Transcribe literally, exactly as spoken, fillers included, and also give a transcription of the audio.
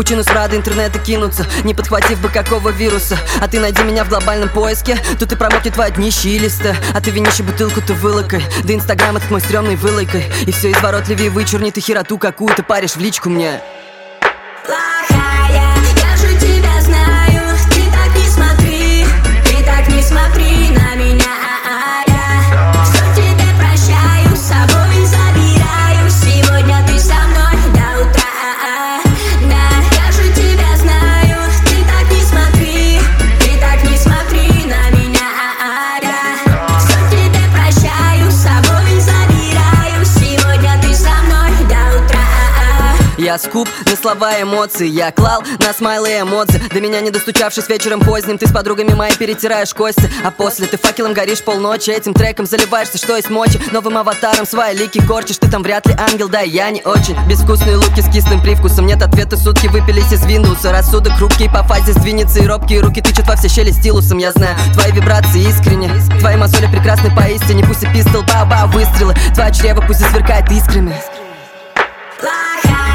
пучину смрада интернета кинуться, не подхватив бы какого вируса. А ты найди меня в глобальном поиске, тут и промокнет твои днище и листы. А ты винишь бутылку-то вылокай, да инстаграм этот мой стрёмный вылайкой. И все изворотливее вычурни ты хероту какую-то паришь в личку мне. Плохая, я же тебя знаю, ты так не смотри, ты так не смотри на меня. Я скуп на слова и эмоции, я клал на смайлы и эмодзи. До меня не достучавшись вечером поздним, ты с подругами моей перетираешь кости. А после ты факелом горишь полночи, этим треком заливаешься, что есть мочи. Новым аватаром свои лики корчишь, ты там вряд ли ангел, да и я не очень. Безвкусные луки с кислым привкусом, нет ответа, сутки выпились из Виндуса. Рассудок хрупкий по фазе сдвинется, и робкие руки тычут во все щели стилусом. Я знаю, твои вибрации искренне, твои мозоли прекрасны поистине. Пусть и пистол, ба-ба, выстрелы, твоя чрево пусть и сверкает искрами. Плохая.